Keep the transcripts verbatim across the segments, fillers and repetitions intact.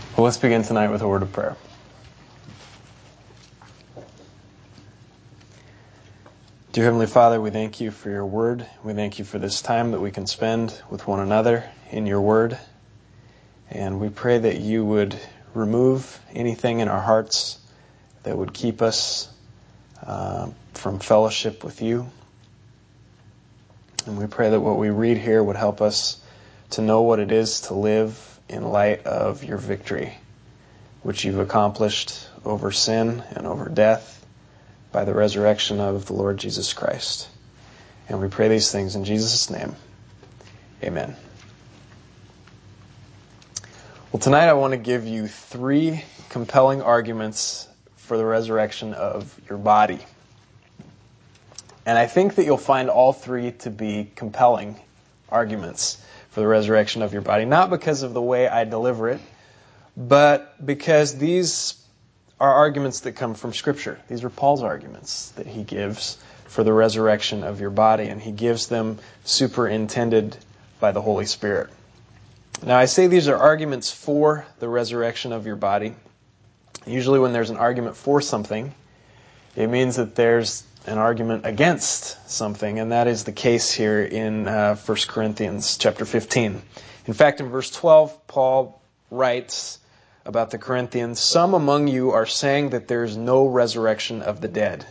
Well, let's begin tonight with a word of prayer. Dear Heavenly Father, we thank you for your word. We thank you for this time that we can spend with one another in your word. And we pray that you would remove anything in our hearts that would keep us uh, from fellowship with you. And we pray that what we read here would help us to know what it is to live in light of your victory, which you've accomplished over sin and over death by the resurrection of the Lord Jesus Christ. And we pray these things in Jesus' name. Amen. Well, tonight I want to give you three compelling arguments for the resurrection of your body. And I think that you'll find all three to be compelling arguments for the resurrection of your body, not because of the way I deliver it, but because these are arguments that come from Scripture. These are Paul's arguments that he gives for the resurrection of your body, and he gives them superintended by the Holy Spirit. Now, I say these are arguments for the resurrection of your body. Usually when there's an argument for something, it means that there's an argument against something, and that is the case here in uh, First Corinthians chapter fifteen. In fact, in verse twelve, Paul writes about the Corinthians, "Some among you are saying that there is no resurrection of the dead."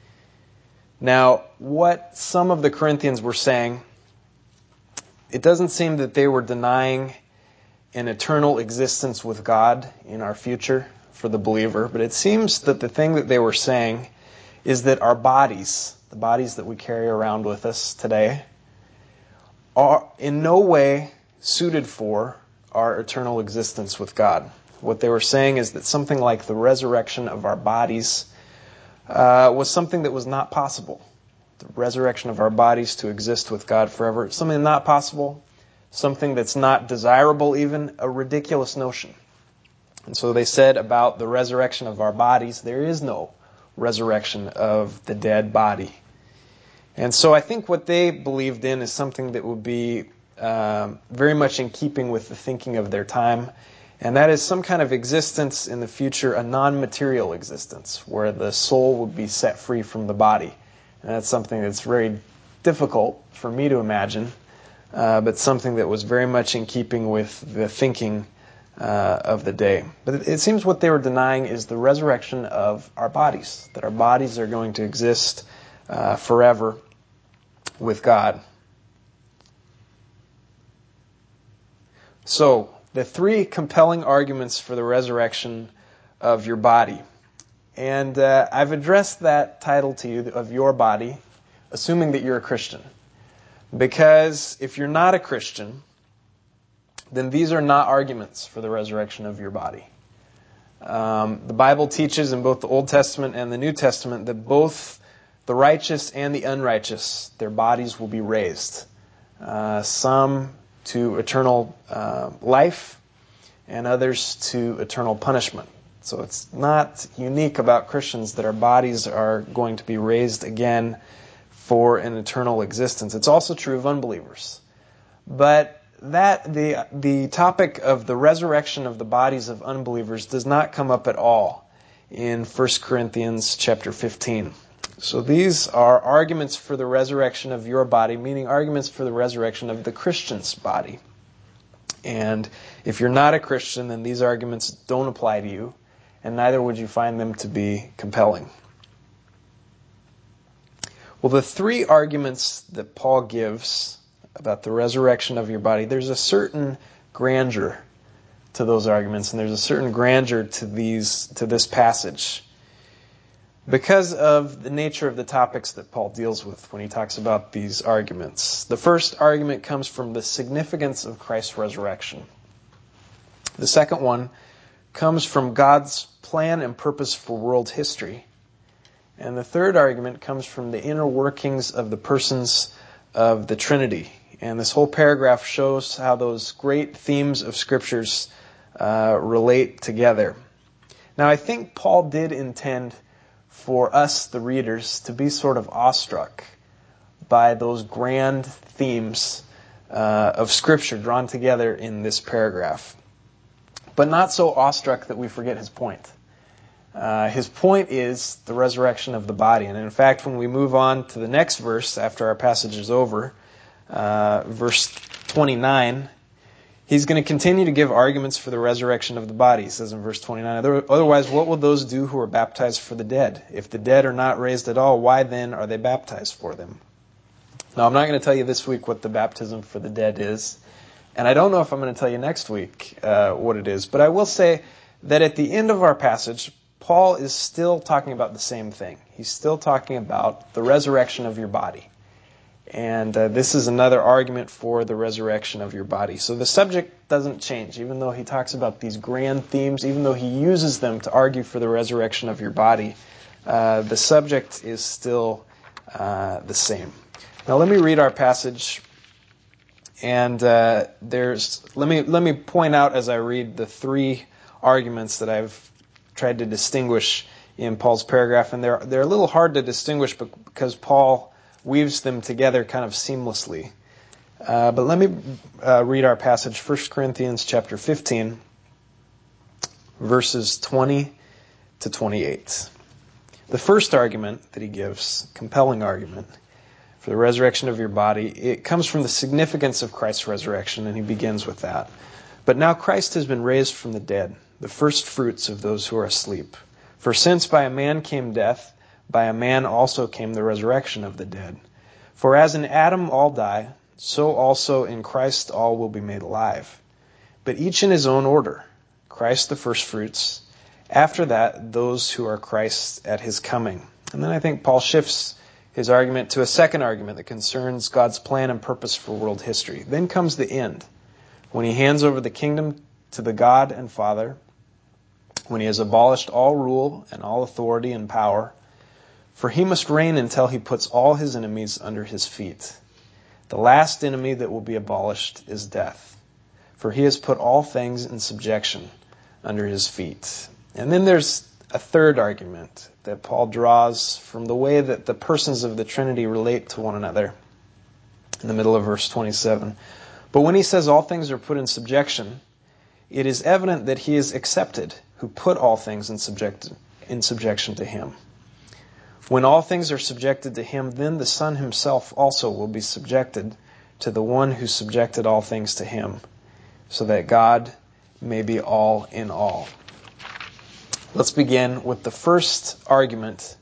Now, what some of the Corinthians were saying, it doesn't seem that they were denying an eternal existence with God in our future for the believer, but it seems that the thing that they were saying is that our bodies, the bodies that we carry around with us today, are in no way suited for our eternal existence with God. What they were saying is that something like the resurrection of our bodies uh, was something that was not possible. The resurrection of our bodies to exist with God forever, something not possible, something that's not desirable, even a ridiculous notion. And so they said about the resurrection of our bodies, there is no resurrection of the dead body. And so I think what they believed in is something that would be uh, very much in keeping with the thinking of their time, and that is some kind of existence in the future, a non-material existence, where the soul would be set free from the body. And that's something that's very difficult for me to imagine, uh, but something that was very much in keeping with the thinking uh, of the day. But it, it seems what they were denying is the resurrection of our bodies, that our bodies are going to exist uh, forever with God. So, the three compelling arguments for the resurrection of your body. And uh, I've addressed that title to you, of your body, assuming that you're a Christian. Because if you're not a Christian, then these are not arguments for the resurrection of your body. Um, the Bible teaches in both the Old Testament and the New Testament that both the righteous and the unrighteous, their bodies will be raised. Uh, some to eternal uh, life, and others to eternal punishment. So it's not unique about Christians that our bodies are going to be raised again for an eternal existence. It's also true of unbelievers. But that the the topic of the resurrection of the bodies of unbelievers does not come up at all in First Corinthians chapter fifteen. So these are arguments for the resurrection of your body, meaning arguments for the resurrection of the Christian's body. And if you're not a Christian, then these arguments don't apply to you, and neither would you find them to be compelling. Well, the three arguments that Paul gives about the resurrection of your body, there's a certain grandeur to those arguments, and there's a certain grandeur to these to this passage because of the nature of the topics that Paul deals with when he talks about these arguments. The first argument comes from the significance of Christ's resurrection. The second one comes from God's plan and purpose for world history. And the third argument comes from the inner workings of the persons of the Trinity. And this whole paragraph shows how those great themes of Scriptures uh, relate together. Now, I think Paul did intend for us, the readers, to be sort of awestruck by those grand themes uh, of Scripture drawn together in this paragraph. but not so awestruck that we forget his point. Uh, his point is the resurrection of the body. And in fact, when we move on to the next verse, after our passage is over, uh, verse twenty-nine, he's going to continue to give arguments for the resurrection of the body. He says in verse twenty-nine, otherwise, what will those do who are baptized for the dead? If the dead are not raised at all, why then are they baptized for them? Now, I'm not going to tell you this week what the baptism for the dead is, and I don't know if I'm going to tell you next week uh, what it is, but I will say that at the end of our passage, Paul is still talking about the same thing. He's still talking about the resurrection of your body. And uh, this is another argument for the resurrection of your body. So the subject doesn't change, even though he talks about these grand themes, even though he uses them to argue for the resurrection of your body, uh, the subject is still uh, the same. Now let me read our passage, and uh, there's let me let me point out as I read the three arguments that I've tried to distinguish in Paul's paragraph, and they're they're a little hard to distinguish because Paul weaves them together kind of seamlessly. Uh, but let me uh, read our passage, First Corinthians chapter fifteen, verses twenty to twenty-eight. The first argument that he gives, compelling argument for the resurrection of your body, it comes from the significance of Christ's resurrection, and he begins with that. But now Christ has been raised from the dead, the first fruits of those who are asleep. For since by a man came death, by a man also came the resurrection of the dead. For as in Adam all die, so also in Christ all will be made alive. But each in his own order. Christ the first fruits. After that, those who are Christ at his coming. And then I think Paul shifts his argument to a second argument that concerns God's plan and purpose for world history. Then comes the end, when he hands over the kingdom to the God and Father, when he has abolished all rule and all authority and power, for he must reign until he puts all his enemies under his feet. The last enemy that will be abolished is death, for he has put all things in subjection under his feet. And then there's a third argument that Paul draws from the way that the persons of the Trinity relate to one another in the middle of verse twenty-seven. But when he says all things are put in subjection, it is evident that he is accepted who put all things in, subject, in subjection to him. When all things are subjected to him, then the Son himself also will be subjected to the one who subjected all things to him, so that God may be all in all. Let's begin with the first argument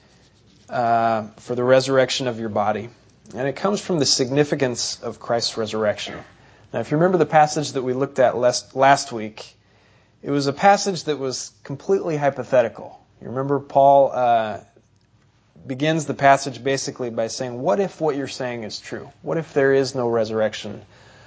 uh, for the resurrection of your body. And it comes from the significance of Christ's resurrection. Now, if you remember the passage that we looked at last, last week, it was a passage that was completely hypothetical. You remember Paul uh, begins the passage basically by saying, what if what you're saying is true? What if there is no resurrection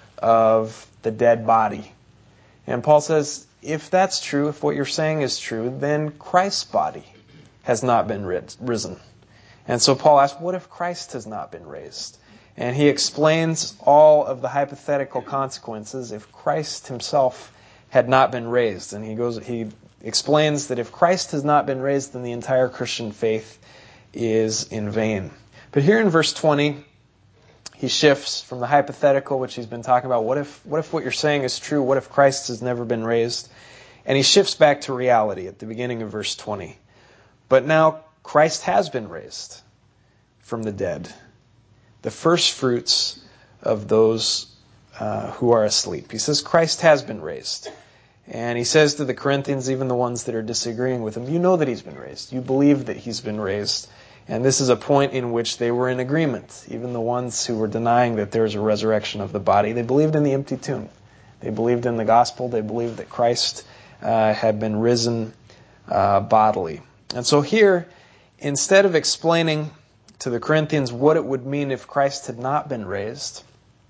of the dead body? And Paul says, if that's true, if what you're saying is true, then Christ's body has not been risen. And so Paul asks, what if Christ has not been raised? And he explains all of the hypothetical consequences if Christ himself had not been raised. And he goes, he explains that if Christ has not been raised, then the entire Christian faith is in vain. But here in verse twenty, he shifts from the hypothetical, which he's been talking about. What if, what if what you're saying is true? What if Christ has never been raised? And he shifts back to reality at the beginning of verse twenty. But now Christ has been raised from the dead, the first fruits of those uh, who are asleep. He says Christ has been raised. And he says to the Corinthians, even the ones that are disagreeing with him, you know that he's been raised. You believe that he's been raised. And this is a point in which they were in agreement. Even the ones who were denying that there is a resurrection of the body, they believed in the empty tomb. They believed in the gospel. They believed that Christ uh, had been risen uh, bodily. And so here, instead of explaining to the Corinthians what it would mean if Christ had not been raised,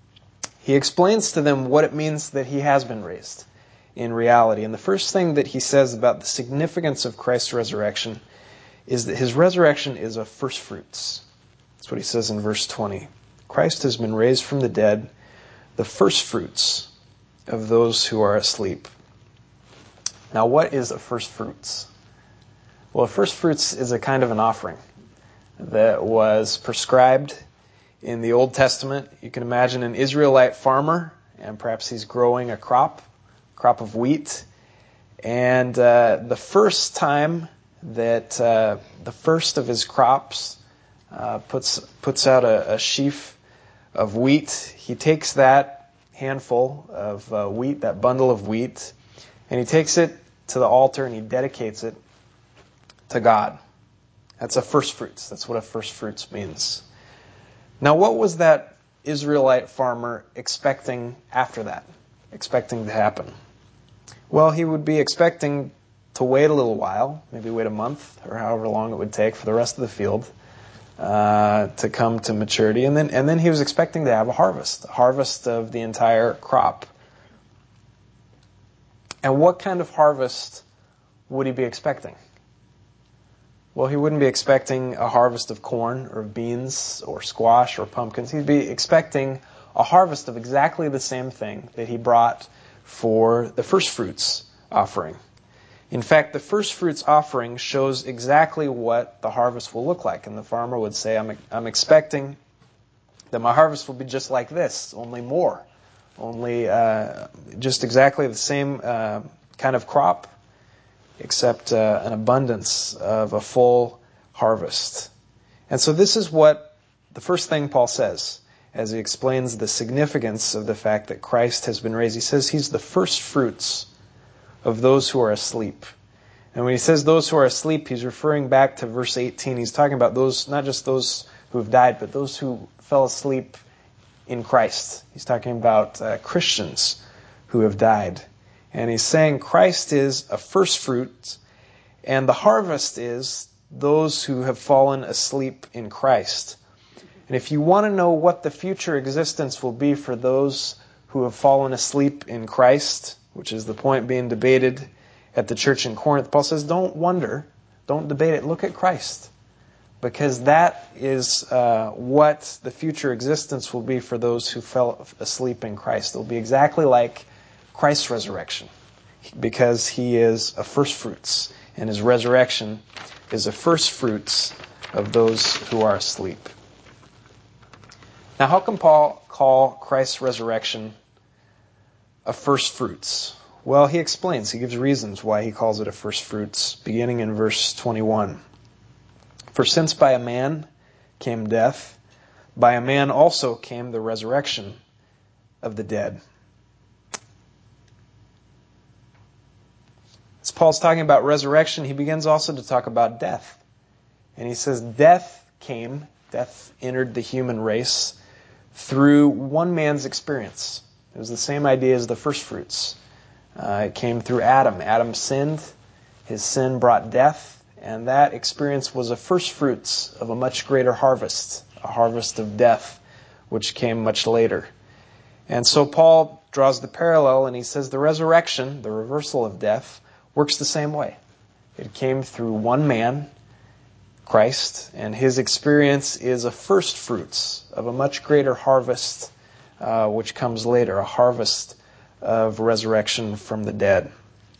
he explains to them what it means that he has been raised in reality. And the first thing that he says about the significance of Christ's resurrection is that his resurrection is of first fruits. That's what he says in verse twenty. Christ has been raised from the dead, the first fruits of those who are asleep. Now, what is a first fruits? Well, a first fruits is a kind of an offering that was prescribed in the Old Testament. You can imagine an Israelite farmer, and perhaps he's growing a crop, crop of wheat, And uh, the first time that uh, the first of his crops uh, puts puts out a, a sheaf of wheat, he takes that handful of uh, wheat, that bundle of wheat, and he takes it to the altar and he dedicates it to God. That's a first fruits. That's what a first fruits means. Now, what was that Israelite farmer expecting after that? Expecting to happen? Well, he would be expecting to wait a little while, maybe wait a month or however long it would take for the rest of the field uh, to come to maturity. And then, and then he was expecting to have a harvest, a harvest of the entire crop. And what kind of harvest would he be expecting? Well, he wouldn't be expecting a harvest of corn or beans or squash or pumpkins. He'd be expecting a harvest of exactly the same thing that he brought for the first fruits offering. In fact, the first fruits offering shows exactly what the harvest will look like. And the farmer would say, I'm, I'm expecting that my harvest will be just like this, only more. Only uh, just exactly the same uh, kind of crop, except uh, an abundance of a full harvest. And so this is what the first thing Paul says as he explains the significance of the fact that Christ has been raised. He says he's the first fruits of those who are asleep. And when he says those who are asleep, he's referring back to verse eighteen. He's talking about those, not just those who have died, but those who fell asleep in Christ. He's talking about uh, Christians who have died. And he's saying Christ is a first fruit, and the harvest is those who have fallen asleep in Christ. And if you want to know what the future existence will be for those who have fallen asleep in Christ, which is the point being debated at the church in Corinth, Paul says, don't wonder, don't debate it, look at Christ. Because that is uh, what the future existence will be for those who fell asleep in Christ. It will be exactly like Christ's resurrection, because he is a first fruits, and his resurrection is a first fruits of those who are asleep. Now, how can Paul call Christ's resurrection a first fruits? Well, he explains. He gives reasons why he calls it a first fruits, beginning in verse twenty-one. For since by a man came death, by a man also came the resurrection of the dead. As Paul's talking about resurrection, he begins also to talk about death. And he says death came, death entered the human race through one man's experience. It was the same idea as the first fruits. Uh, it came through Adam. Adam sinned. His sin brought death. And that experience was a first fruits of a much greater harvest, a harvest of death, which came much later. And so Paul draws the parallel, and he says the resurrection, the reversal of death, works the same way. It came through one man, Christ, and his experience is a first fruits of a much greater harvest, uh, which comes later, a harvest of resurrection from the dead.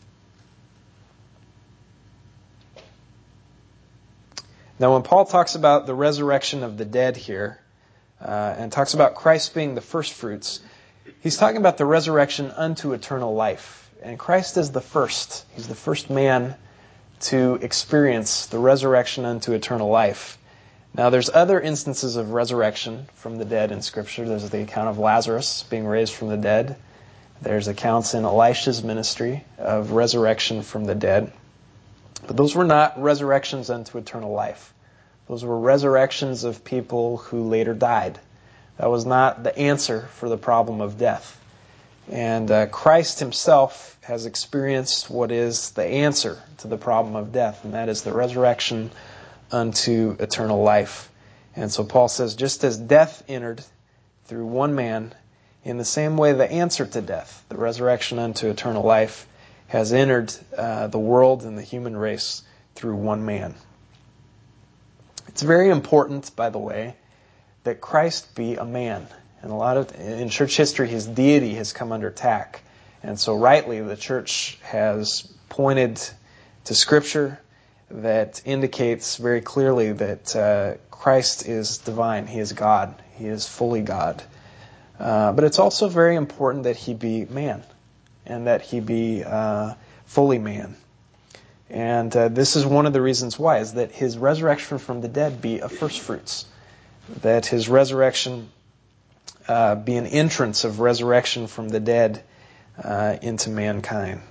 Now, when Paul talks about the resurrection of the dead here, uh, and talks about Christ being the first fruits, he's talking about the resurrection unto eternal life. And Christ is the first. He's the first man to experience the resurrection unto eternal life. Now, there's other instances of resurrection from the dead in Scripture. There's the account of Lazarus being raised from the dead. There's accounts in Elisha's ministry of resurrection from the dead. But those were not resurrections unto eternal life. Those were resurrections of people who later died. That was not the answer for the problem of death. And uh, Christ himself has experienced what is the answer to the problem of death, and that is the resurrection unto eternal life. And so Paul says, just as death entered through one man, in the same way the answer to death, the resurrection unto eternal life, has entered uh, the world and the human race through one man. It's very important, by the way, that Christ be a man. And a lot of, in church history, his deity has come under attack. And so rightly, the church has pointed to Scripture that indicates very clearly that uh, Christ is divine. He is God. He is fully God. Uh, but it's also very important that he be man, and that he be uh, fully man. And uh, this is one of the reasons why, is that his resurrection from the dead be a first fruits. That his resurrection uh, be an entrance of resurrection from the dead uh, into mankind.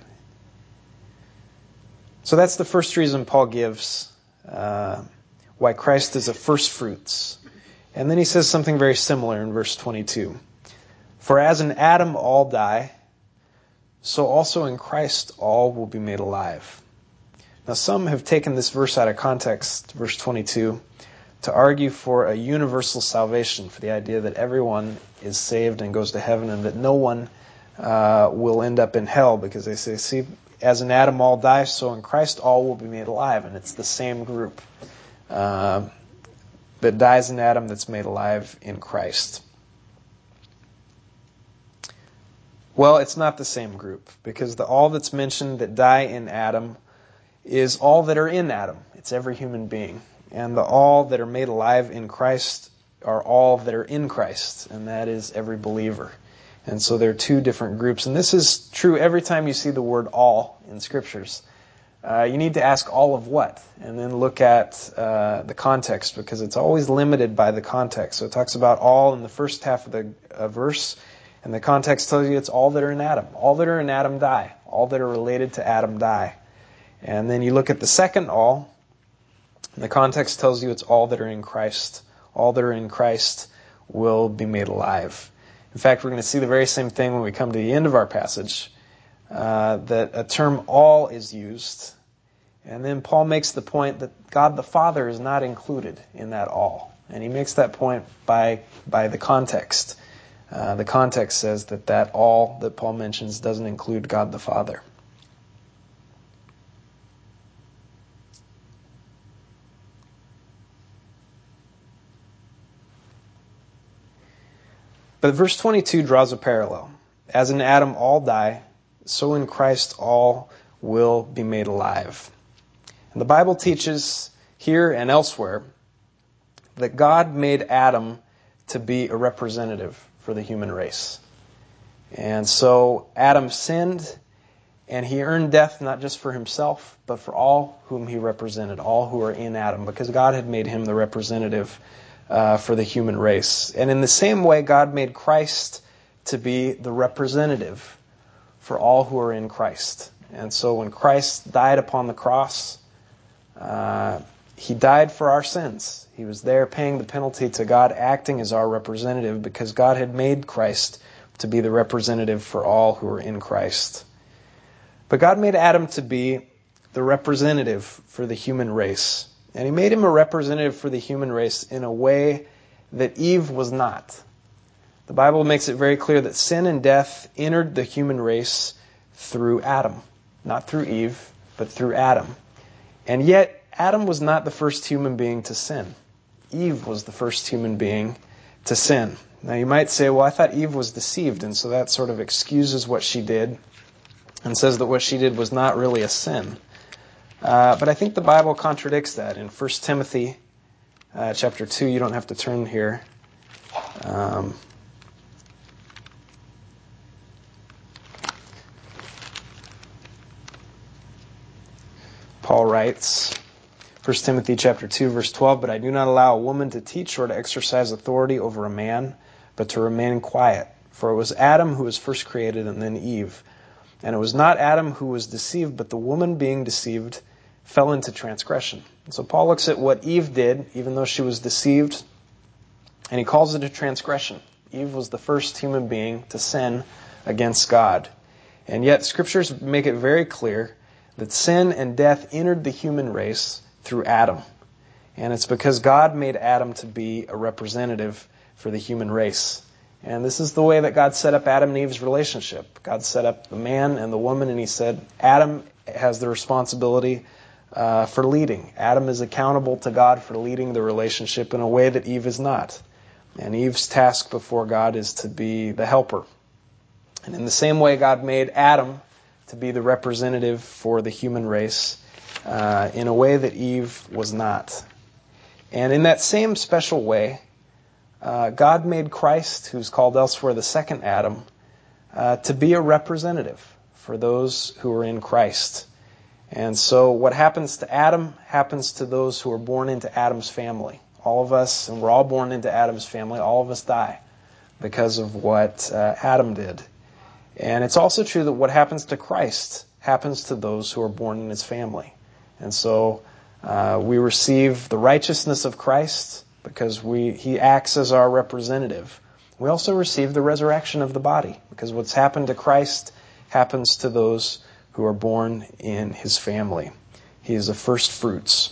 So that's the first reason Paul gives uh, why Christ is a first fruits. And then he says something very similar in verse twenty-two. For as in Adam all die, so also in Christ all will be made alive. Now some have taken this verse out of context, verse twenty-two, to argue for a universal salvation, for the idea that everyone is saved and goes to heaven and that no one uh, will end up in hell, because they say, see, as in Adam all die, so in Christ all will be made alive. And it's the same group uh, that dies in Adam that's made alive in Christ. Well, it's not the same group, because the all that's mentioned that die in Adam is all that are in Adam. It's every human being. And the all that are made alive in Christ are all that are in Christ, and that is every believer. And so there are two different groups. And this is true every time you see the word all in Scriptures. Uh, you need to ask all of what? And then look at uh, the context, because it's always limited by the context. So it talks about all in the first half of the uh, verse, and the context tells you it's all that are in Adam. All that are in Adam die. All that are related to Adam die. And then you look at the second all, and the context tells you it's all that are in Christ. All that are in Christ will be made alive. In fact, we're going to see the very same thing when we come to the end of our passage, uh, that a term all is used. And then Paul makes the point that God the Father is not included in that all. And he makes that point by, by the context. Uh, the context says that that all that Paul mentions doesn't include God the Father. But verse twenty-two draws a parallel. As in Adam all die, so in Christ all will be made alive. And the Bible teaches here and elsewhere that God made Adam to be a representative for the human race. And so Adam sinned, and he earned death not just for himself, but for all whom he represented, all who are in Adam, because God had made him the representative Uh, for the human race. And in the same way, God made Christ to be the representative for all who are in Christ. And so when Christ died upon the cross, uh, he died for our sins. He was there paying the penalty to God, acting as our representative, because God had made Christ to be the representative for all who are in Christ. But God made Adam to be the representative for the human race. And he made him a representative for the human race in a way that Eve was not. The Bible makes it very clear that sin and death entered the human race through Adam. Not through Eve, but through Adam. And yet, Adam was not the first human being to sin. Eve was the first human being to sin. Now you might say, well, I thought Eve was deceived, and so that sort of excuses what she did and says that what she did was not really a sin. Uh, but I think the Bible contradicts that. In First Timothy uh, chapter two, you don't have to turn here. Um, Paul writes, First Timothy chapter two, verse twelve, "But I do not allow a woman to teach or to exercise authority over a man, but to remain quiet. For it was Adam who was first created, and then Eve. And it was not Adam who was deceived, but the woman being deceived fell into transgression." And so Paul looks at what Eve did, even though she was deceived, and he calls it a transgression. Eve was the first human being to sin against God. And yet Scriptures make it very clear that sin and death entered the human race through Adam. And it's because God made Adam to be a representative for the human race. And this is the way that God set up Adam and Eve's relationship. God set up the man and the woman, and he said, Adam has the responsibility uh, for leading. Adam is accountable to God for leading the relationship in a way that Eve is not. And Eve's task before God is to be the helper. And in the same way, God made Adam to be the representative for the human race uh, in a way that Eve was not. And in that same special way, uh, God made Christ, who's called elsewhere the second Adam, uh, to be a representative for those who are in Christ. And so what happens to Adam happens to those who are born into Adam's family. All of us, and we're all born into Adam's family, all of us die because of what uh, Adam did. And it's also true that what happens to Christ happens to those who are born in his family. And so uh, we receive the righteousness of Christ because we he acts as our representative. We also receive the resurrection of the body because what's happened to Christ happens to those who are born in his family. He is the first fruits.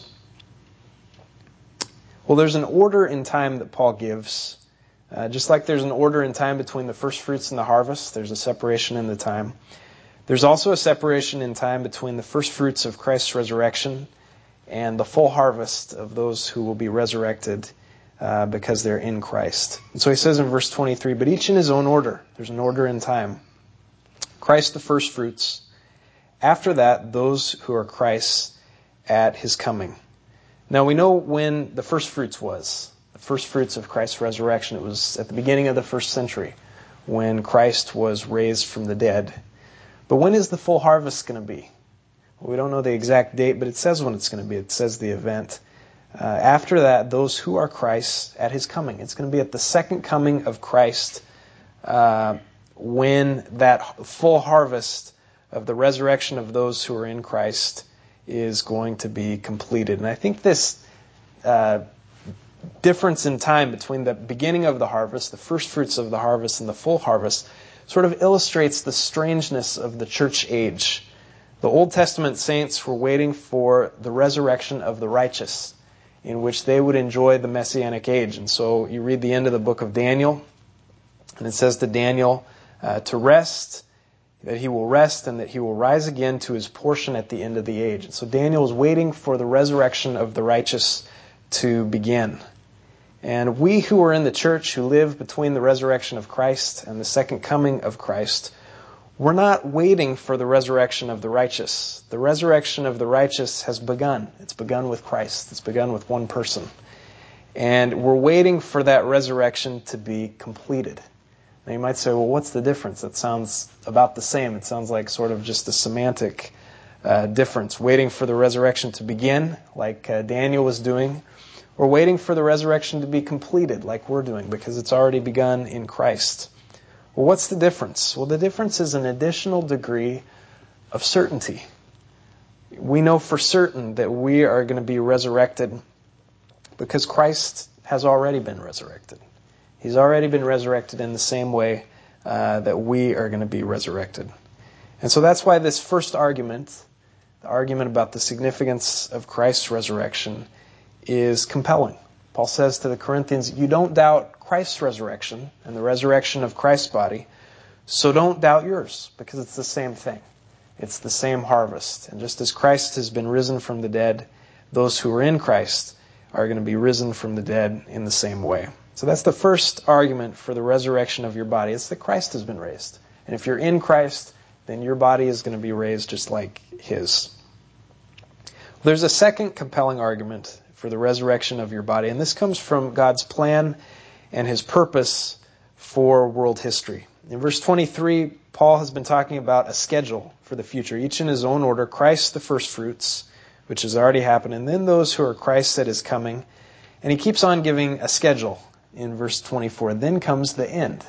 Well, there's an order in time that Paul gives. Uh, just like there's an order in time between the first fruits and the harvest, there's a separation in the time. There's also a separation in time between the first fruits of Christ's resurrection and the full harvest of those who will be resurrected uh, because they're in Christ. And so he says in verse twenty-three, but each in his own order. There's an order in time. Christ the first fruits. After that, those who are Christ's at his coming. Now we know when the first fruits was. The first fruits of Christ's resurrection. It was at the beginning of the first century when Christ was raised from the dead. But when is the full harvest going to be? Well, we don't know the exact date, but it says when it's going to be. It says the event. Uh, after that, those who are Christ's at his coming. It's going to be at the second coming of Christ uh, when that full harvest of the resurrection of those who are in Christ is going to be completed. And I think this uh, difference in time between the beginning of the harvest, the first fruits of the harvest, and the full harvest sort of illustrates the strangeness of the church age. The Old Testament saints were waiting for the resurrection of the righteous, in which they would enjoy the Messianic age. And so you read the end of the book of Daniel, and it says to Daniel uh, to rest, that he will rest and that he will rise again to his portion at the end of the age. And so Daniel is waiting for the resurrection of the righteous to begin. And we who are in the church, who live between the resurrection of Christ and the second coming of Christ, we're not waiting for the resurrection of the righteous. The resurrection of the righteous has begun. It's begun with Christ. It's begun with one person. And we're waiting for that resurrection to be completed. Now you might say, well, what's the difference? It sounds about the same. It sounds like sort of just a semantic uh, difference. Waiting for the resurrection to begin, like uh, Daniel was doing, or waiting for the resurrection to be completed, like we're doing, because it's already begun in Christ. Well, what's the difference? Well, the difference is an additional degree of certainty. We know for certain that we are going to be resurrected because Christ has already been resurrected. He's already been resurrected in the same way uh, that we are going to be resurrected. And so that's why this first argument, the argument about the significance of Christ's resurrection, is compelling. Paul says to the Corinthians, you don't doubt Christ's resurrection and the resurrection of Christ's body, so don't doubt yours, because it's the same thing. It's the same harvest. And just as Christ has been risen from the dead, those who are in Christ are going to be risen from the dead in the same way. So that's the first argument for the resurrection of your body. It's that Christ has been raised. And if you're in Christ, then your body is going to be raised just like his. There's a second compelling argument for the resurrection of your body, and this comes from God's plan and his purpose for world history. In verse twenty-three, Paul has been talking about a schedule for the future, each in his own order. Christ the first fruits, which has already happened, and then those who are Christ at his coming. And he keeps on giving a schedule in verse twenty-four. Then comes the end.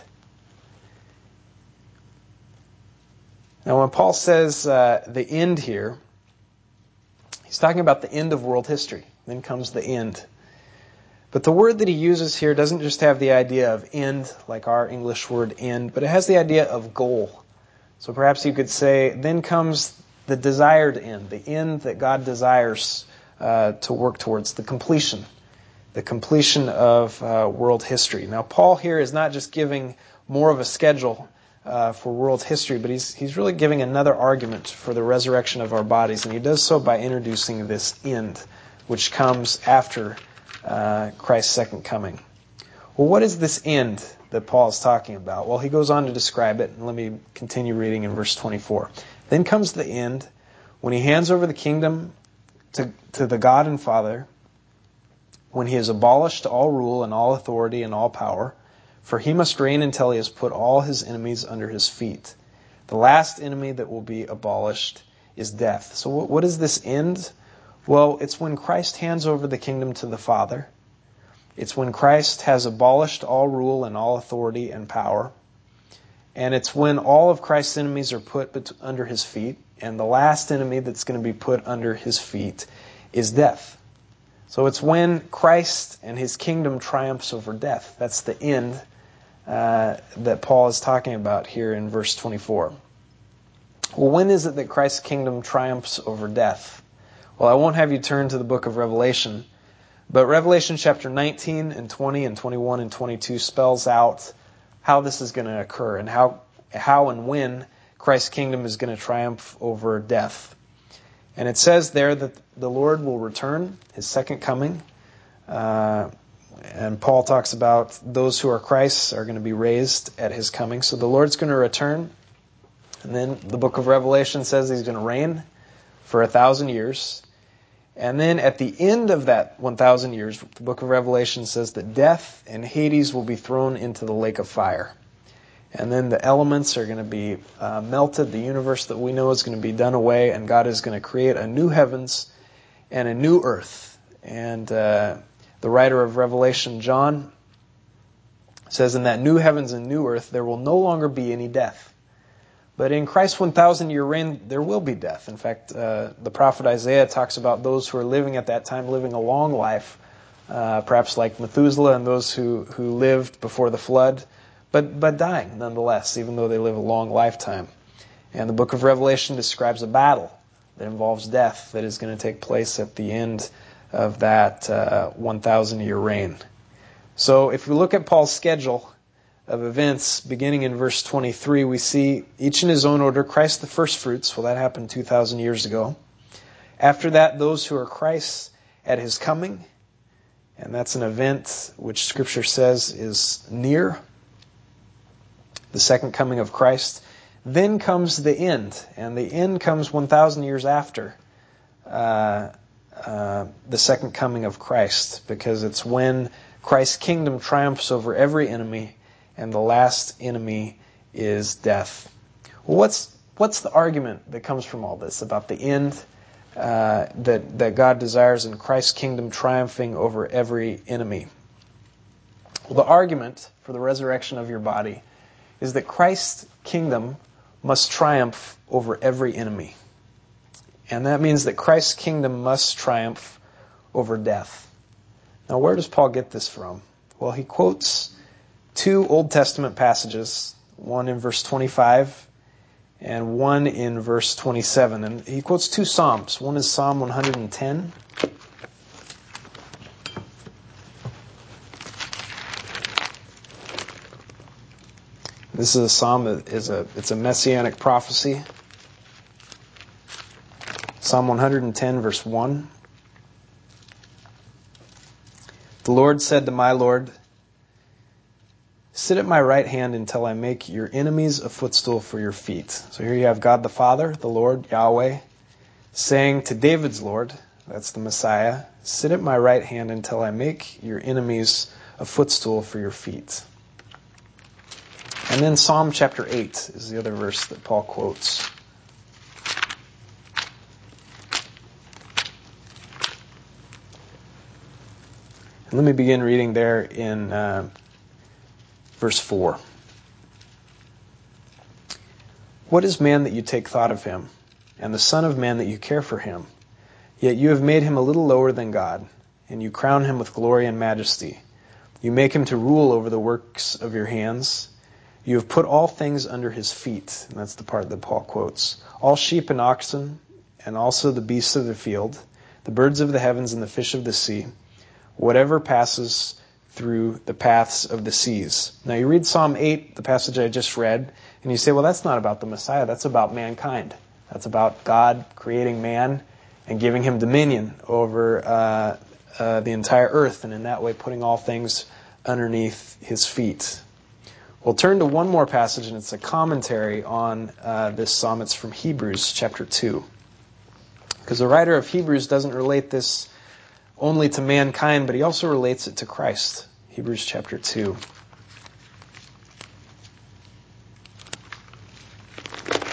Now when Paul says uh, the end here, he's talking about the end of world history. Then comes the end. But the word that he uses here doesn't just have the idea of end, like our English word end, but it has the idea of goal. So perhaps you could say, then comes the desired end, the end that God desires uh, to work towards, the completion, the completion of uh, world history. Now, Paul here is not just giving more of a schedule uh, for world history, but he's he's really giving another argument for the resurrection of our bodies, and he does so by introducing this end, which comes after uh, Christ's second coming. Well, what is this end that Paul is talking about? Well, he goes on to describe it, and let me continue reading in verse twenty-four. Then comes the end, when he hands over the kingdom to, to the God and Father, when he has abolished all rule and all authority and all power, for he must reign until he has put all his enemies under his feet. The last enemy that will be abolished is death. So what, what is this end? Well, it's when Christ hands over the kingdom to the Father. It's when Christ has abolished all rule and all authority and power. And it's when all of Christ's enemies are put under his feet. And the last enemy that's going to be put under his feet is death. So it's when Christ and his kingdom triumphs over death. That's the end uh, that Paul is talking about here in verse twenty-four. Well, when is it that Christ's kingdom triumphs over death? Well, I won't have you turn to the book of Revelation, but Revelation chapter nineteen and twenty and twenty-one and twenty-two spells out how this is going to occur and how how and when Christ's kingdom is going to triumph over death. And it says there that the Lord will return, his second coming. Uh, and Paul talks about those who are Christ's are going to be raised at his coming. So the Lord's going to return. And then the book of Revelation says he's going to reign for a thousand years. And then at the end of that one thousand years, the book of Revelation says that death and Hades will be thrown into the lake of fire. And then the elements are going to be uh, melted. The universe that we know is going to be done away, and God is going to create a new heavens and a new earth. And uh, the writer of Revelation, John, says, in that new heavens and new earth, there will no longer be any death. But in Christ's one thousand year reign, there will be death. In fact, uh, the prophet Isaiah talks about those who are living at that time, living a long life, uh, perhaps like Methuselah and those who, who lived before the flood. But but dying nonetheless, even though they live a long lifetime. And the book of Revelation describes a battle that involves death that is going to take place at the end of that uh, one thousand year reign. So if we look at Paul's schedule of events, beginning in verse twenty-three, we see each in his own order. Christ the first fruits. Well, that happened two thousand years ago. After that, those who are Christ's at his coming. And that's an event which Scripture says is near. The second coming of Christ. Then comes the end, and the end comes one thousand years after uh, uh, the second coming of Christ, because it's when Christ's kingdom triumphs over every enemy, and the last enemy is death. Well, what's what's the argument that comes from all this about the end uh, that that God desires in Christ's kingdom triumphing over every enemy? Well, the argument for the resurrection of your body is that Christ's kingdom must triumph over every enemy. And that means that Christ's kingdom must triumph over death. Now, where does Paul get this from? Well, he quotes two Old Testament passages, one in verse twenty-five and one in verse twenty-seven. And he quotes two Psalms. One is Psalm one hundred ten. This is a psalm that is a it's a messianic prophecy. Psalm one hundred ten, verse one. The Lord said to my Lord, sit at my right hand until I make your enemies a footstool for your feet. So here you have God the Father, the Lord, Yahweh, saying to David's Lord, that's the Messiah, sit at my right hand until I make your enemies a footstool for your feet. And then Psalm chapter eight is the other verse that Paul quotes. And let me begin reading there in uh, verse four. What is man that you take thought of him, and the Son of Man that you care for him? Yet you have made him a little lower than God, and you crown him with glory and majesty. You make him to rule over the works of your hands. You have put all things under his feet. And that's the part that Paul quotes. All sheep and oxen, and also the beasts of the field, the birds of the heavens and the fish of the sea, whatever passes through the paths of the seas. Now you read Psalm eight, the passage I just read, and you say, well, that's not about the Messiah. That's about mankind. That's about God creating man and giving him dominion over uh, uh, the entire earth, and in that way putting all things underneath his feet. We'll turn to one more passage, and it's a commentary on uh, this psalm. It's from Hebrews chapter two. Because the writer of Hebrews doesn't relate this only to mankind, but he also relates it to Christ. Hebrews chapter two.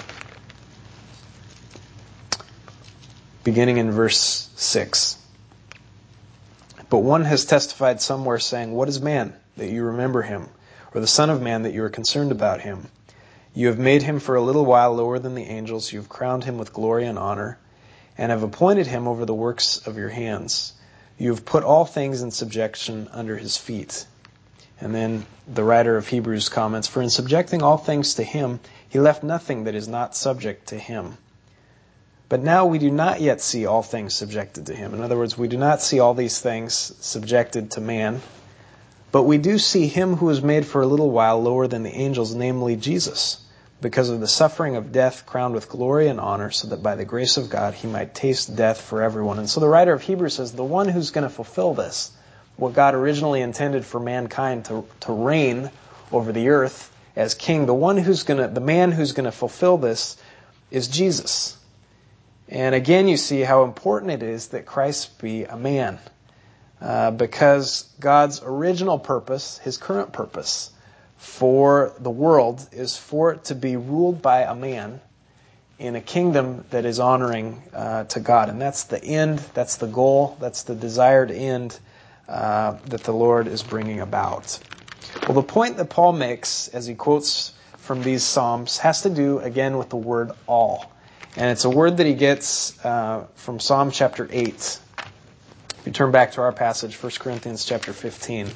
beginning in verse six. But one has testified somewhere saying, "What is man, that you remember him? Or the Son of Man, that you are concerned about him? You have made him for a little while lower than the angels. You have crowned him with glory and honor, and have appointed him over the works of your hands. You have put all things in subjection under his feet." And then the writer of Hebrews comments, "For in subjecting all things to him, he left nothing that is not subject to him. But now we do not yet see all things subjected to him." In other words, we do not see all these things subjected to man, but we do see him who was made for a little while lower than the angels, namely Jesus, because of the suffering of death, crowned with glory and honor, so that by the grace of God he might taste death for everyone. And so the writer of Hebrews says, the one who's going to fulfill this, what God originally intended for mankind to, to reign over the earth as king, the one who's going to, the man who's going to fulfill this is Jesus. And again, you see how important it is that Christ be a man. Uh, because God's original purpose, his current purpose for the world, is for it to be ruled by a man in a kingdom that is honoring uh, to God. And that's the end, that's the goal, that's the desired end uh, that the Lord is bringing about. Well, the point that Paul makes as he quotes from these Psalms has to do, again, with the word all. And it's a word that he gets uh, from Psalm chapter eight. If you turn back to our passage, First Corinthians chapter fifteen.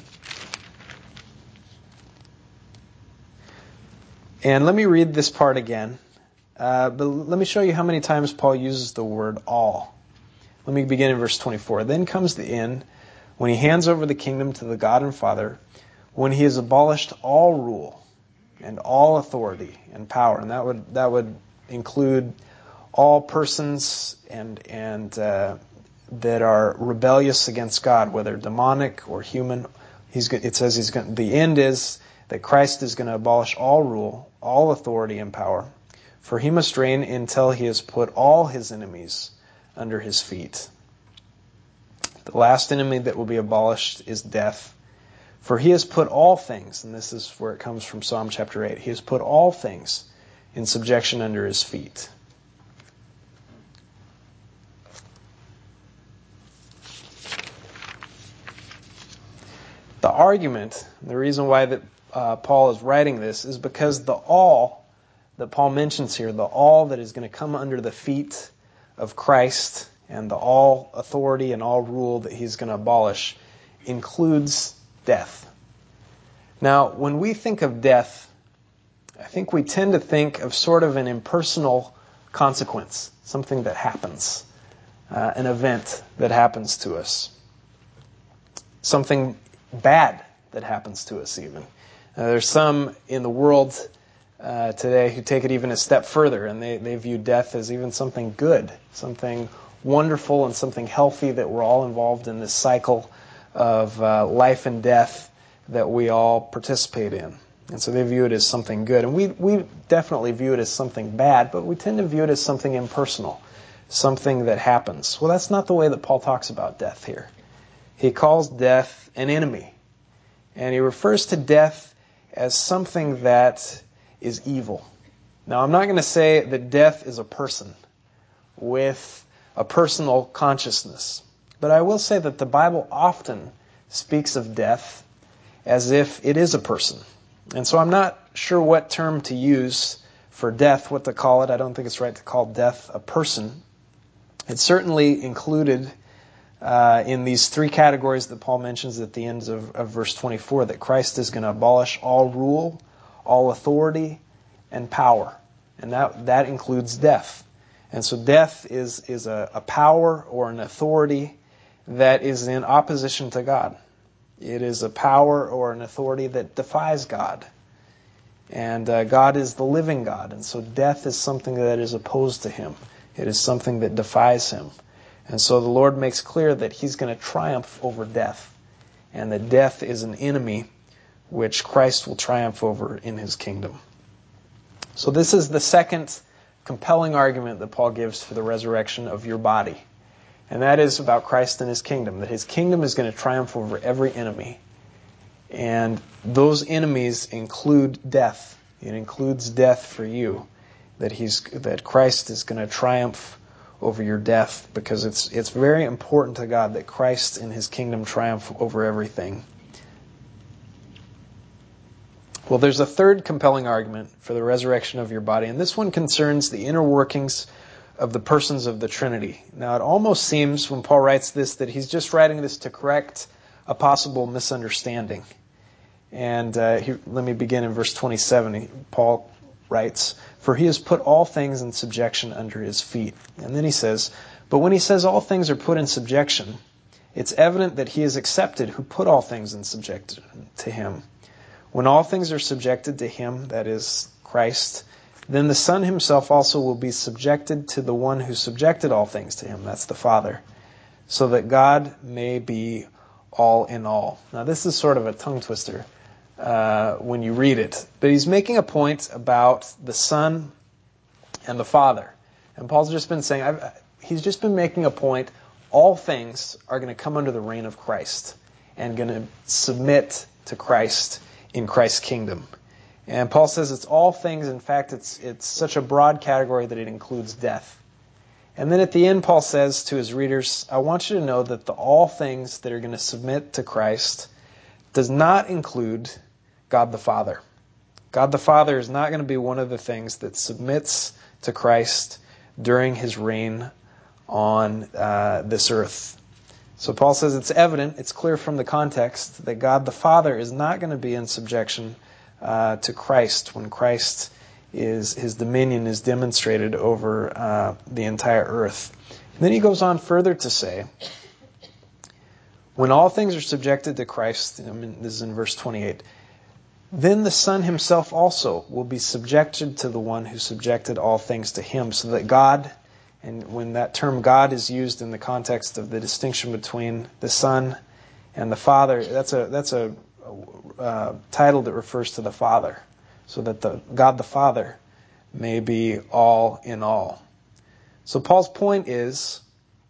And let me read this part again. Uh, but let me show you how many times Paul uses the word all. Let me begin in verse twenty-four. "Then comes the end, when he hands over the kingdom to the God and Father, when he has abolished all rule and all authority and power." And that would that would include all persons and and uh, that are rebellious against God, whether demonic or human. He's it says he's going. The end is that Christ is going to abolish all rule, all authority and power, for he must reign until he has put all his enemies under his feet. The last enemy that will be abolished is death, for he has put all things, and this is where it comes from Psalm chapter eight. He has put all things in subjection under his feet. The argument, the reason why that uh, Paul is writing this, is because the all that Paul mentions here, the all that is going to come under the feet of Christ and the all authority and all rule that he's going to abolish, includes death. Now, when we think of death, I think we tend to think of sort of an impersonal consequence, something that happens, uh, an event that happens to us, something bad that happens to us even. Uh, there's some in the world uh, today who take it even a step further, and they, they view death as even something good, something wonderful and something healthy, that we're all involved in this cycle of uh, life and death that we all participate in. And so they view it as something good. And we, we definitely view it as something bad, but we tend to view it as something impersonal, something that happens. Well, that's not the way that Paul talks about death here. He calls death an enemy. And he refers to death as something that is evil. Now, I'm not going to say that death is a person with a personal consciousness. But I will say that the Bible often speaks of death as if it is a person. And so I'm not sure what term to use for death, what to call it. I don't think it's right to call death a person. It's certainly included Uh, in these three categories that Paul mentions at the end of, of verse twenty-four, that Christ is going to abolish all rule, all authority, and power. And that, that includes death. And so death is, is a, a power or an authority that is in opposition to God. It is a power or an authority that defies God. And uh, God is the living God. And so death is something that is opposed to him. It is something that defies him. And so the Lord makes clear that he's going to triumph over death, and that death is an enemy which Christ will triumph over in his kingdom. So this is the second compelling argument that Paul gives for the resurrection of your body. And that is about Christ and his kingdom, that his kingdom is going to triumph over every enemy. And those enemies include death. It includes death for you, that he's that Christ is going to triumph over your death, because it's it's very important to God that Christ in his kingdom triumph over everything. Well, there's a third compelling argument for the resurrection of your body, and this one concerns the inner workings of the persons of the Trinity. Now, it almost seems when Paul writes this that he's just writing this to correct a possible misunderstanding. And uh, he, let me begin in verse twenty-seven. Paul writes, "For he has put all things in subjection under his feet." And then he says, "But when he says all things are put in subjection, it's evident that he is accepted who put all things in subjection to him. When all things are subjected to him, that is, Christ, then the Son himself also will be subjected to the one who subjected all things to him, that's the Father, so that God may be all in all." Now this is sort of a tongue twister uh, when you read it, but he's making a point about the Son and the Father. And Paul's just been saying, I've, he's just been making a point, all things are going to come under the reign of Christ and going to submit to Christ in Christ's kingdom. And Paul says it's all things. In fact, it's it's such a broad category that it includes death. And then at the end, Paul says to his readers, I want you to know that the all things that are going to submit to Christ does not include God the Father. God the Father is not going to be one of the things that submits to Christ during his reign on uh, this earth. So Paul says it's evident, it's clear from the context, that God the Father is not going to be in subjection uh, to Christ when Christ is, his dominion is demonstrated over uh, the entire earth. And then he goes on further to say, when all things are subjected to Christ, I mean, this is in verse twenty-eight, then the Son himself also will be subjected to the one who subjected all things to him, so that God, and when that term God is used in the context of the distinction between the Son and the Father, that's a that's a, a uh, title that refers to the Father, so that the God the Father may be all in all. So Paul's point is,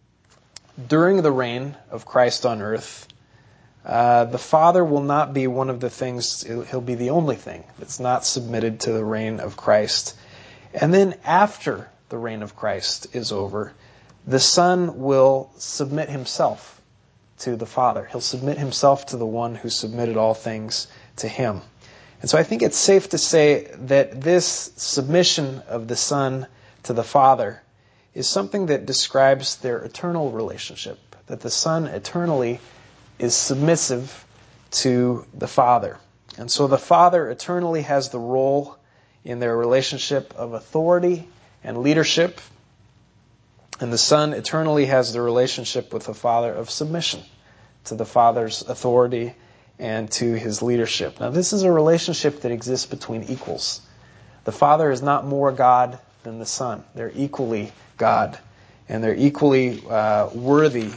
during the reign of Christ on earth, uh, the Father will not be one of the things, he'll be the only thing that's not submitted to the reign of Christ. And then after the reign of Christ is over, the Son will submit himself to the Father. He'll submit himself to the one who submitted all things to him. And so I think it's safe to say that this submission of the Son to the Father is something that describes their eternal relationship, that the Son eternally is submissive to the Father. And so the Father eternally has the role in their relationship of authority and leadership, and the Son eternally has the relationship with the Father of submission to the Father's authority and to his leadership. Now, this is a relationship that exists between equals. The Father is not more God than the Son. They're equally God, and they're equally uh, worthy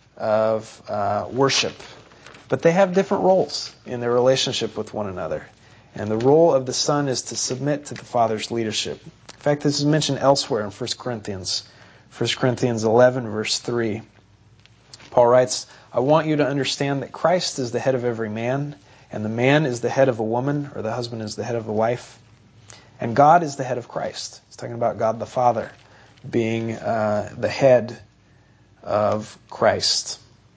of uh, worship. But they have different roles in their relationship with one another. And the role of the Son is to submit to the Father's leadership. In fact, this is mentioned elsewhere in First Corinthians. First Corinthians eleven, verse three. Paul writes, I want you to understand that Christ is the head of every man, and the man is the head of a woman, or the husband is the head of the wife. And God is the head of Christ. He's talking about God the Father being uh, the head of Christ.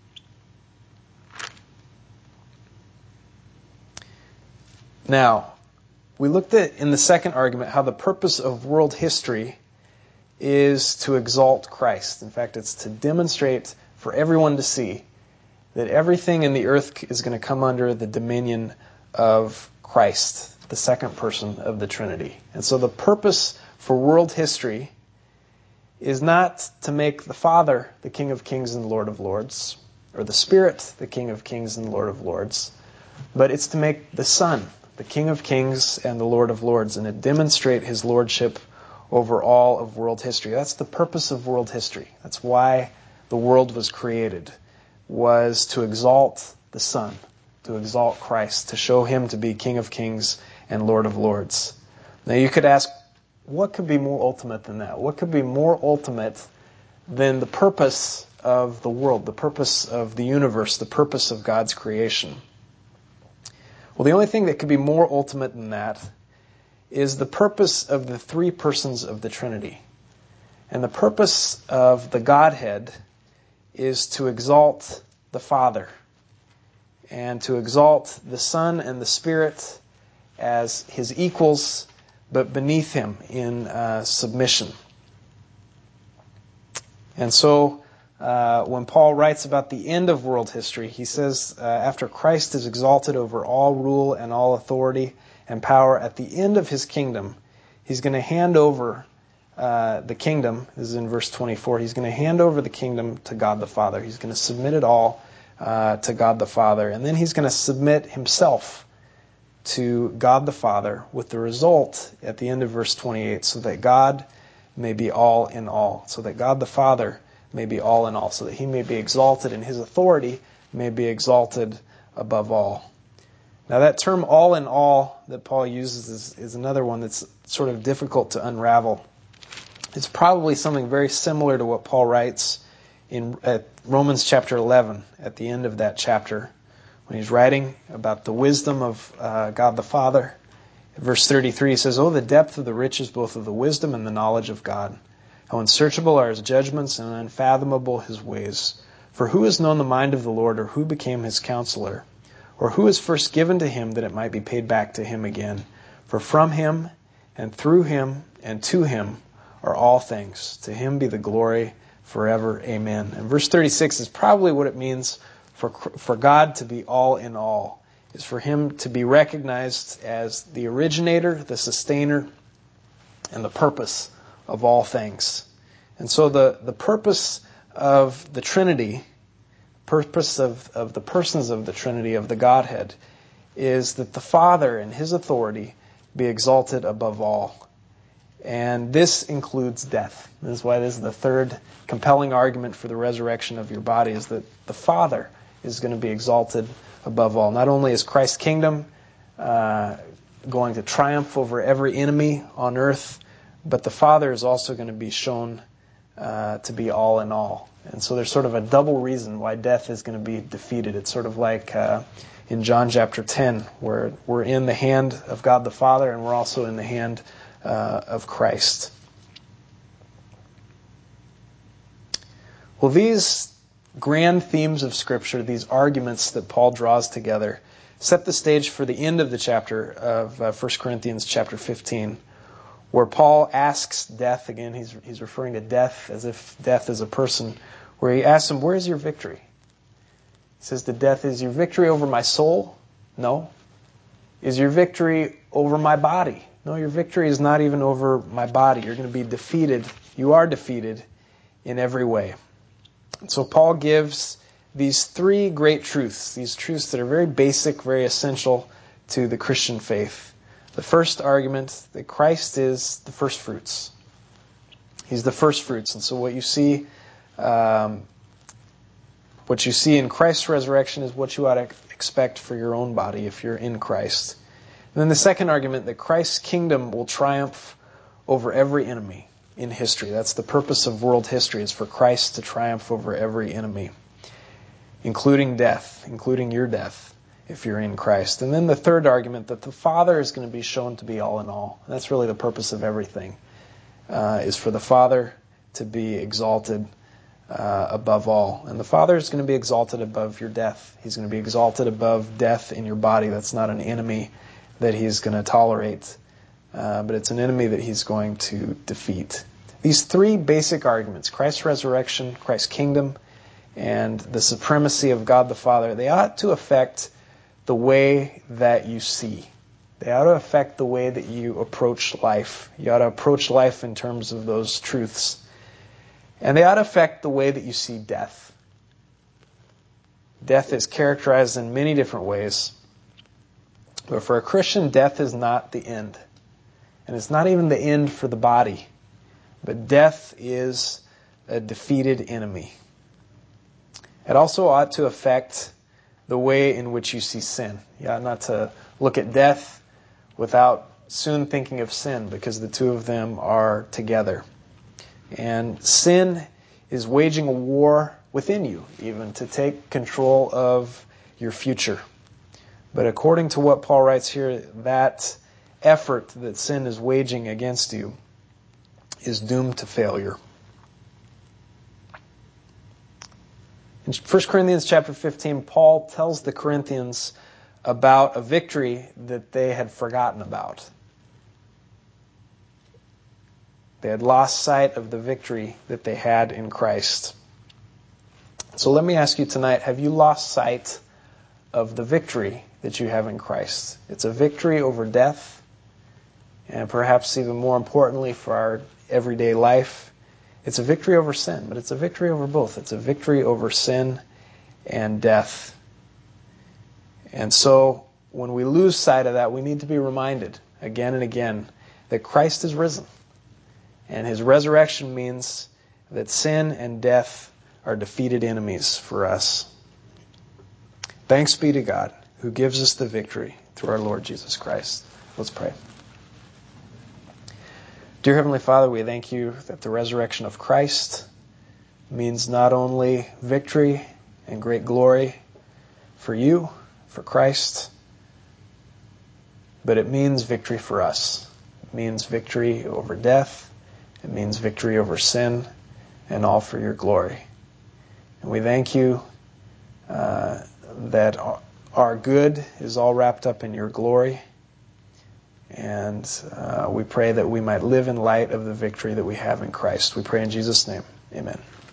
Now, we looked at, in the second argument, how the purpose of world history is to exalt Christ. In fact, it's to demonstrate for everyone to see that everything in the earth is going to come under the dominion of Christ, the second person of the Trinity. And so the purpose for world history is not to make the Father the King of Kings and Lord of Lords, or the Spirit the King of Kings and Lord of Lords, but it's to make the Son the King of Kings and the Lord of Lords, and to demonstrate his lordship over all of world history. That's the purpose of world history. That's why the world was created, was to exalt the Son, to exalt Christ, to show him to be King of Kings and Lord of Lords. Now you could ask, what could be more ultimate than that? What could be more ultimate than the purpose of the world, the purpose of the universe, the purpose of God's creation? Well, the only thing that could be more ultimate than that is the purpose of the three persons of the Trinity. And the purpose of the Godhead is to exalt the Father and to exalt the Son and the Spirit as his equals, but beneath him in uh, submission. And so, uh, when Paul writes about the end of world history, he says, uh, after Christ is exalted over all rule and all authority and power, at the end of his kingdom, he's going to hand over uh, the kingdom. This is in verse twenty-four. He's going to hand over the kingdom to God the Father. He's going to submit it all uh, to God the Father. And then he's going to submit himself to God the Father, with the result at the end of verse twenty-eight, so that God may be all in all, so that God the Father may be all in all, so that he may be exalted and his authority may be exalted above all. Now that term all in all that Paul uses is, is another one that's sort of difficult to unravel. It's probably something very similar to what Paul writes in at Romans chapter eleven, at the end of that chapter, when he's writing about the wisdom of uh, God the Father. In verse thirty-three, he says, "Oh, the depth of the riches, both of the wisdom and the knowledge of God. How unsearchable are his judgments and unfathomable his ways. For who has known the mind of the Lord, or who became his counselor? Or who was first given to him that it might be paid back to him again? For from him and through him and to him are all things. To him be the glory forever. Amen." And verse thirty-six is probably what it means for, for God to be all in all. Is for him to be recognized as the originator, the sustainer, and the purpose of all things. And so the, the purpose of the Trinity, purpose of, of the persons of the Trinity, of the Godhead, is that the Father and his authority be exalted above all. And this includes death. This is why this is the third compelling argument for the resurrection of your body, is that the Father is going to be exalted above all. Not only is Christ's kingdom uh, going to triumph over every enemy on earth, but the Father is also going to be shown uh, to be all in all. And so there's sort of a double reason why death is going to be defeated. It's sort of like uh, in John chapter ten, where we're in the hand of God the Father and we're also in the hand uh, of Christ. Well, these grand themes of Scripture, these arguments that Paul draws together, set the stage for the end of the chapter of uh, First Corinthians chapter fifteen, where Paul asks death, again, he's, he's referring to death as if death is a person, where he asks him, "Where is your victory?" He says to death, "Is your victory over my soul?" No. "Is your victory over my body?" No, your victory is not even over my body. You're going to be defeated. You are defeated in every way. So Paul gives these three great truths, these truths that are very basic, very essential to the Christian faith. The first argument, that Christ is the first fruits. He's the first fruits. And so what you see, um, what you see in Christ's resurrection is what you ought to expect for your own body if you're in Christ. And then the second argument, that Christ's kingdom will triumph over every enemy in history. That's the purpose of world history, is for Christ to triumph over every enemy, including death, including your death, if you're in Christ. And then the third argument, that the Father is going to be shown to be all in all. And that's really the purpose of everything, uh, is for the Father to be exalted uh, above all. And the Father is going to be exalted above your death. He's going to be exalted above death in your body. That's not an enemy that he's going to tolerate, uh, but it's an enemy that he's going to defeat. These three basic arguments, Christ's resurrection, Christ's kingdom, and the supremacy of God the Father, they ought to affect the way that you see. They ought to affect the way that you approach life. You ought to approach life in terms of those truths. And they ought to affect the way that you see death. Death is characterized in many different ways. But for a Christian, death is not the end. And it's not even the end for the body. But death is a defeated enemy. It also ought to affect the way in which you see sin. You ought not to look at death without soon thinking of sin, because the two of them are together. And sin is waging a war within you, even to take control of your future. But according to what Paul writes here, that effort that sin is waging against you is doomed to failure. In First Corinthians chapter fifteen, Paul tells the Corinthians about a victory that they had forgotten about. They had lost sight of the victory that they had in Christ. So let me ask you tonight, have you lost sight of the victory that you have in Christ? It's a victory over death, and perhaps even more importantly for our everyday life, it's a victory over sin, but it's a victory over both. It's a victory over sin and death. And so when we lose sight of that, we need to be reminded again and again that Christ is risen. And his resurrection means that sin and death are defeated enemies for us. Thanks be to God who gives us the victory through our Lord Jesus Christ. Let's pray. Dear Heavenly Father, we thank you that the resurrection of Christ means not only victory and great glory for you, for Christ, but it means victory for us. It means victory over death. It means victory over sin, and all for your glory. And we thank you uh, that our good is all wrapped up in your glory. And uh, we pray that we might live in light of the victory that we have in Christ. We pray in Jesus' name. Amen.